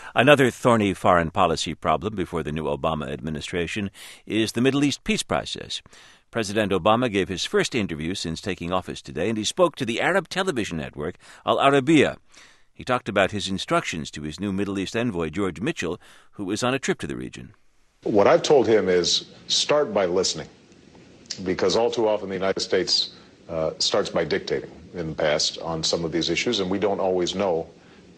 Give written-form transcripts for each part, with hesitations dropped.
Another thorny foreign policy problem before the new Obama administration is the Middle East peace process. President Obama gave his first interview since taking office today, and he spoke to the Arab television network Al Arabiya. He talked about his instructions to his new Middle East envoy, George Mitchell, who is on a trip to the region. What I've told him is start by listening, because all too often the United States starts by dictating in the past on some of these issues, and we don't always know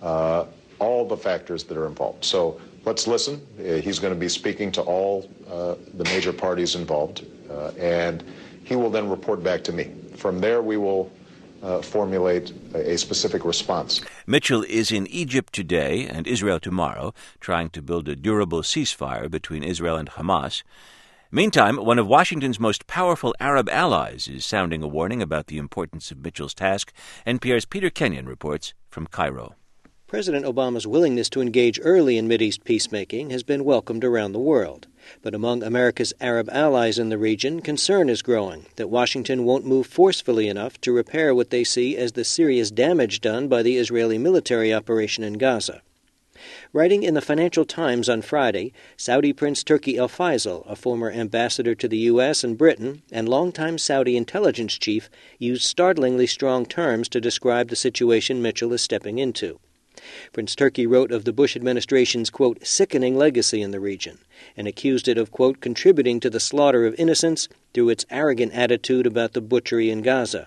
all the factors that are involved. So let's listen. He's going to be speaking to all the major parties involved, and he will then report back to me. From there, we will formulate a specific response. Mitchell is in Egypt today and Israel tomorrow, trying to build a durable ceasefire between Israel and Hamas. Meantime, one of Washington's most powerful Arab allies is sounding a warning about the importance of Mitchell's task. NPR's Peter Kenyon reports from Cairo. President Obama's willingness to engage early in Mideast peacemaking has been welcomed around the world. But among America's Arab allies in the region, concern is growing that Washington won't move forcefully enough to repair what they see as the serious damage done by the Israeli military operation in Gaza. Writing in the Financial Times on Friday, Saudi Prince Turki Al Faisal, a former ambassador to the U.S. and Britain and longtime Saudi intelligence chief, used startlingly strong terms to describe the situation Mitchell is stepping into. Prince Turki wrote of the Bush administration's, quote, sickening legacy in the region, and accused it of, quote, contributing to the slaughter of innocents through its arrogant attitude about the butchery in Gaza.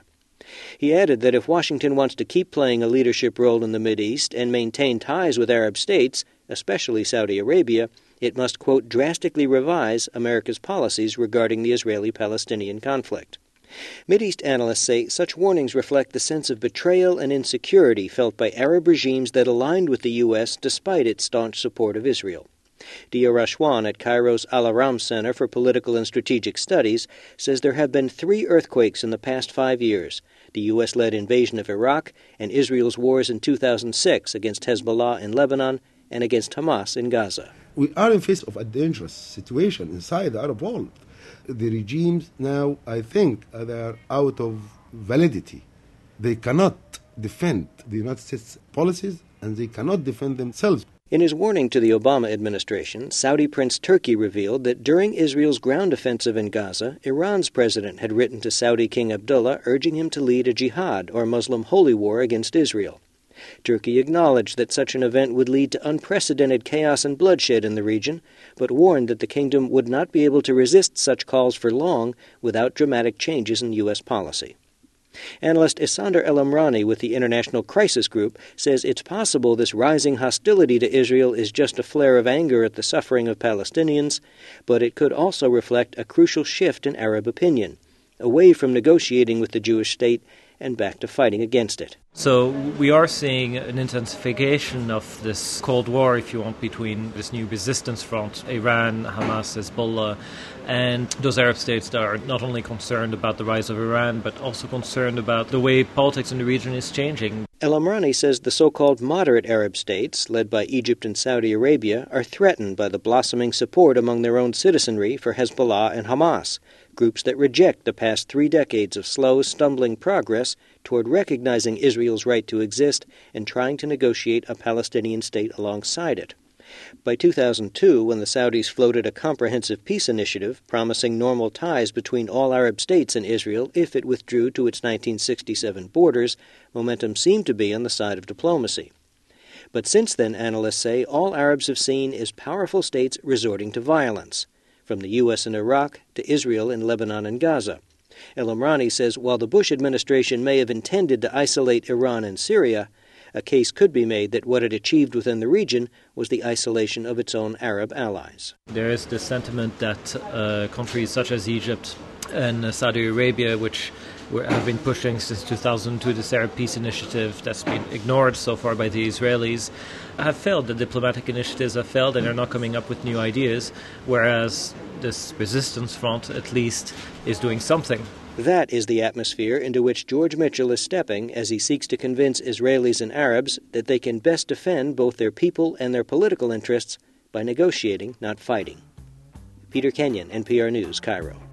He added that if Washington wants to keep playing a leadership role in the Mideast and maintain ties with Arab states, especially Saudi Arabia, it must, quote, drastically revise America's policies regarding the Israeli-Palestinian conflict. Mideast analysts say such warnings reflect the sense of betrayal and insecurity felt by Arab regimes that aligned with the U.S. despite its staunch support of Israel. Dia Rashwan at Cairo's Al-Aram Center for Political and Strategic Studies says there have been 3 earthquakes in the past 5 years: the U.S.-led invasion of Iraq and Israel's wars in 2006 against Hezbollah in Lebanon and against Hamas in Gaza. We are in face of a dangerous situation inside the Arab world. The regimes now, I think, they are out of validity. They cannot defend the United States policies, and they cannot defend themselves. In his warning to the Obama administration, Saudi Prince Turki revealed that during Israel's ground offensive in Gaza, Iran's president had written to Saudi King Abdullah urging him to lead a jihad, or Muslim holy war, against Israel. Turkey acknowledged that such an event would lead to unprecedented chaos and bloodshed in the region, but warned that the kingdom would not be able to resist such calls for long without dramatic changes in U.S. policy. Analyst Isander El-Amrani with the International Crisis Group says it's possible this rising hostility to Israel is just a flare of anger at the suffering of Palestinians, but it could also reflect a crucial shift in Arab opinion, away from negotiating with the Jewish state and back to fighting against it. So we are seeing an intensification of this Cold War, if you want, between this new resistance front, Iran, Hamas, Hezbollah, and those Arab states that are not only concerned about the rise of Iran, but also concerned about the way politics in the region is changing. El-Amrani says the so-called moderate Arab states, led by Egypt and Saudi Arabia, are threatened by the blossoming support among their own citizenry for Hezbollah and Hamas, groups that reject the past 3 decades of slow, stumbling progress toward recognizing Israel's right to exist and trying to negotiate a Palestinian state alongside it. By 2002, when the Saudis floated a comprehensive peace initiative promising normal ties between all Arab states and Israel if it withdrew to its 1967 borders, momentum seemed to be on the side of diplomacy. But since then, analysts say, all Arabs have seen is powerful states resorting to violence, from the U.S. in Iraq to Israel in Lebanon and Gaza. El-Amrani says while the Bush administration may have intended to isolate Iran and Syria, a case could be made that what it achieved within the region was the isolation of its own Arab allies. There is the sentiment that countries such as Egypt and Saudi Arabia, which have been pushing since 2002 this Arab peace initiative that's been ignored so far by the Israelis, have failed. The diplomatic initiatives have failed and are not coming up with new ideas, whereas this resistance front at least is doing something. That is the atmosphere into which George Mitchell is stepping as he seeks to convince Israelis and Arabs that they can best defend both their people and their political interests by negotiating, not fighting. Peter Kenyon, NPR News, Cairo.